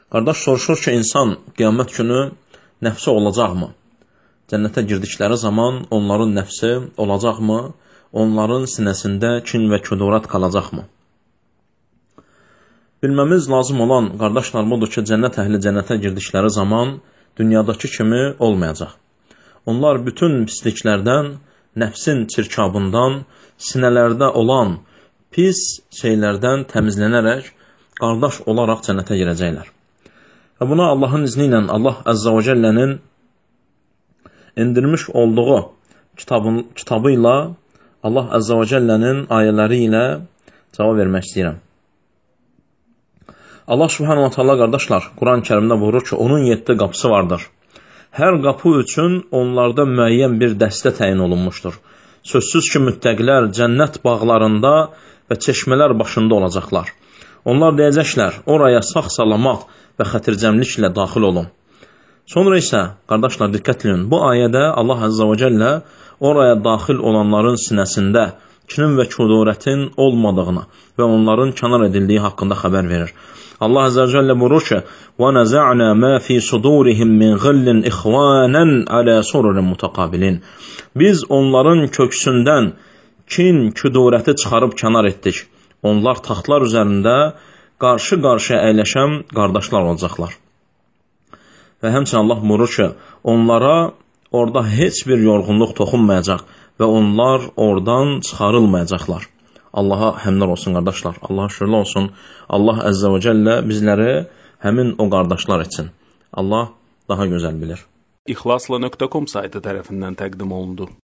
Qardaş soruşur ki, insan qiyamət günü nəfsi olacaqmı? Cənnətə girdikləri zaman onların nəfsi olacaqmı? Onların sinəsində kin və kudurət qalacaqmı? Bilməmiz lazım olan, qardaşlar, budur ki, cənnət əhli cənnətə girdikləri zaman dünyadakı kimi olmayacaq. Onlar bütün pisliklərdən, nəfsin çirkabından, sinələrdə olan pis şeylərdən təmizlənərək, qardaş olaraq cənnətə girəcəklər. Və buna Allahın izni ilə Allah Əzzə və Cəllənin indirmiş olduğu kitabı ilə, Allah Əzzə və Cəllənin ayələri ilə cavab vermək istəyirəm. Allah Subhanahu wa Ta'ala, qardaşlar, Quran-ı Kərimdə buyurur ki, onun 7 qapısı vardır. Hər qapı üçün onlarda müəyyən bir dəstə təyin olunmuşdur. Sözsüz ki, müttəqilər cənnət bağlarında və çeşmələr başında olacaqlar. Onlar deyəcəklər, oraya sağ-salamat və xətircəmliklə daxil olun. Sonra isə, qardaşlar, diqqətləyin, bu ayədə Allah Əzzə və Cəllə oraya daxil olanların sinəsində kinin və kudurətin olmadığını və onların kənar edildiyi haqqında xəbər verir. Allah Əzzə və Cəllə buyurur ki, وَنَزَعْنَا مَا فِي صُدُورِهِمْ مِنْ غِلٍّ إِخْوَانًا عَلَى سُرُرٍ مُتَقَابِلِينَ Biz onların köksündən kin, kudurəti çıxarıb kənar etdik. Onlar taxtlar üzərində qarşı-qarşıya əyləşən qardaşlar olacaqlar. Və həmçinin Allah buyurur ki, onlara orada heç bir yorğunluq toxunmayacaq və onlar oradan çıxarılmayacaqlar. Allaha həmdlər olsun, qardaşlar. Allaha şükürlər olsun. Allah Əzzə və Cəllə bizləri həmin o qardaşlar etsin. Allah daha gözəl bilir. İxlasla.com saytı tərəfindən təqdim olundu.